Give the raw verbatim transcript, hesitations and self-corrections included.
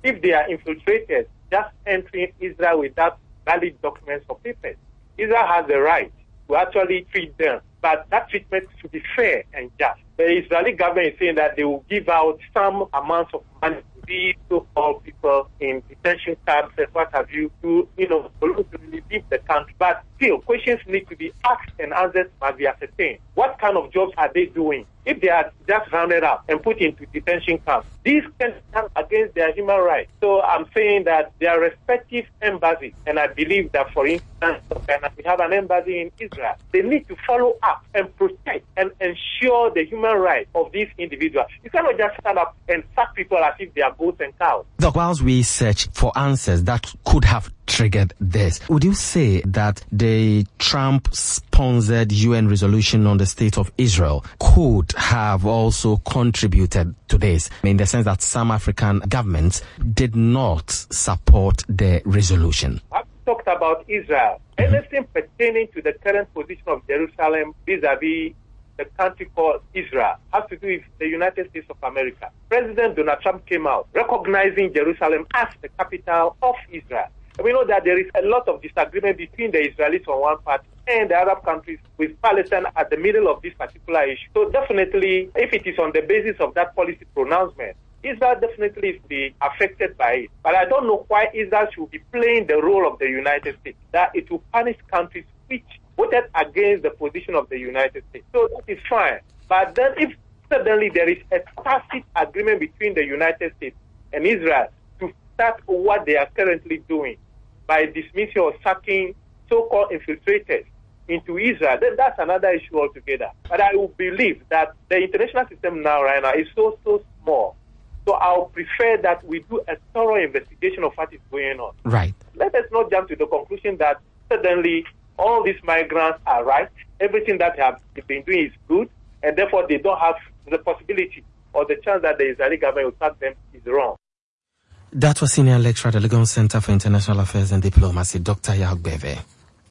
if they are infiltrated, just entering Israel without valid documents or papers. Israel has the right to actually treat them, but that treatment should be fair and just. The Israeli government is saying that they will give out some amounts of money to these so-called people in detention camps and what have you to, you know, voluntarily leave the country. But still, questions need to be asked and answers must be ascertained. What kind of jobs are they doing? If they are just rounded up and put into detention camps, these can stand against their human rights. So I'm saying that their respective embassies, and I believe that, for instance, we have an embassy in Israel, they need to follow up and protect and ensure the human rights of these individuals. You cannot just stand up and sack people as if they are goats and cows. Doc, whilst we search for answers that could have triggered this, would you say that the Trump-sponsored U N resolution on the state of Israel could have also contributed to this, in the sense that some African governments did not support the resolution? I've talked about Israel. Mm-hmm. Anything pertaining to the current position of Jerusalem vis-a-vis the country called Israel has to do with the United States of America. President Donald Trump came out recognizing Jerusalem as the capital of Israel. And we know that there is a lot of disagreement between the Israelis on one part and the Arab countries, with Palestine at the middle of this particular issue. So definitely, if it is on the basis of that policy pronouncement, Israel definitely is be affected by it. But I don't know why Israel should be playing the role of the United States, that it will punish countries which voted against the position of the United States. So that is fine. But then if suddenly there is a tacit agreement between the United States and Israel to start what they are currently doing by dismissing or sacking so-called infiltrators into Israel, then that's another issue altogether. But I will believe that the international system now, right now, is so, so small. So I'll prefer that we do a thorough investigation of what is going on. Right. Let us not jump to the conclusion that suddenly all these migrants are right, everything that they have been doing is good, and therefore they don't have the possibility or the chance that the Israeli government will sack them is wrong. That was Senior Lecturer at the Legon Center for International Affairs and Diplomacy, Doctor Yaw Gbeve.